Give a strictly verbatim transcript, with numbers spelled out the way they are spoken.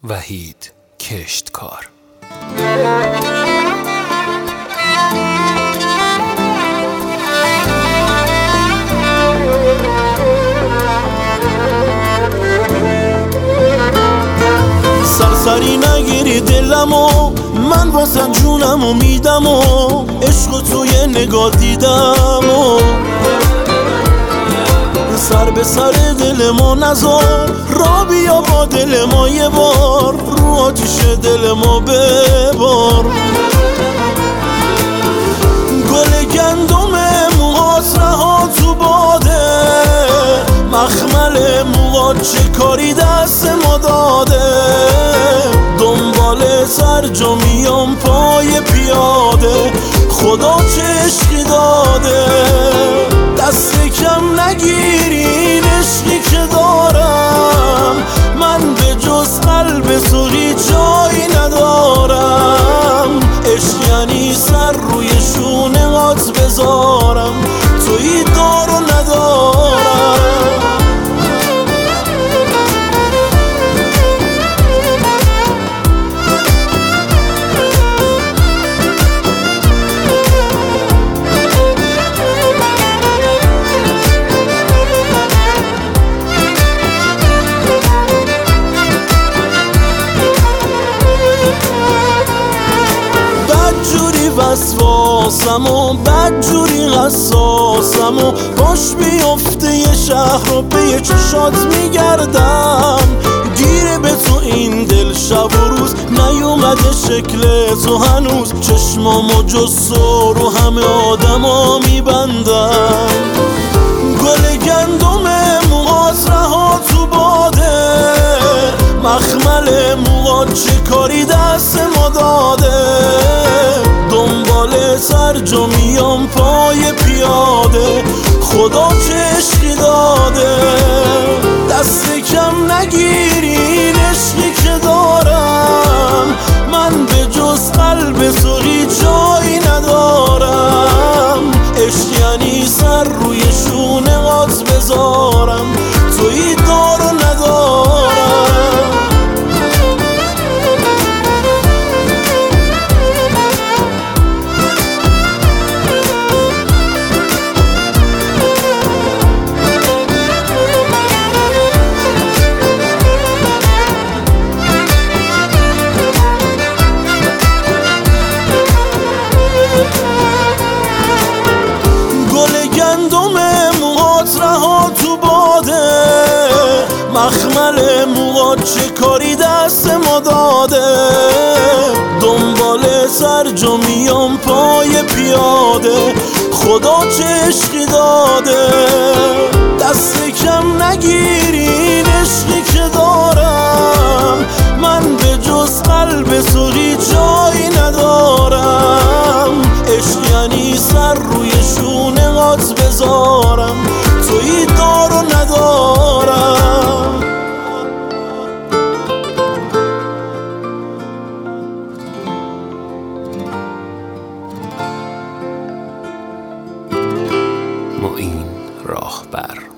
وحید کشتکار. سرسری نگیری دلمو، من واسه جونمو میدم و عشق توی نگاه دیدم و سر به سر دل ما نذار، را بیا با دل ما یه بار، رو آتیش دل ما ببار. گل گندم موهات رها تو باده، مخمل موهات چه کاری دست ما داده. دنبال سرجا میام پای پیاده، خدا چه عشقی داده. دست کم نگیری این عشقی که دارم، من به جز قلب سوری جایی ندارم. عشق یعنی سر روی شونه هات بذارم، توی دار و ندارم. وسواسم و بدجوری قصاصم و باش بیفته یه شهر رو به یه چشات میگردم. گیره به تو این دل شب و روز، نیومده شکل تو هنوز. چشمامو جز رو همه آدم ها میبندم. گل گندم موهات رها تو باده، مخمل موهات چه کاری دست ما داده. دنبال سرجا میام پای پیاده، خدا چه عشقی داده. دست کم نگیری این عشقی که دارم، من به جز قلب سوری جایی ندارم. عشق یعنی سر روی شونه هات بذارم، توی دار و ندارم. مخمل موهات چه کاری دست ما داده. دنبال سرجا میام پای پیاده، خدا چه عشقی داده. دست کم نگیری این عشقی که دارم، من به جز قلب سوری جایی ندارم. عشق یعنی سر روی شونه هات بذارم، توی دار و ندارم. معین راهبر.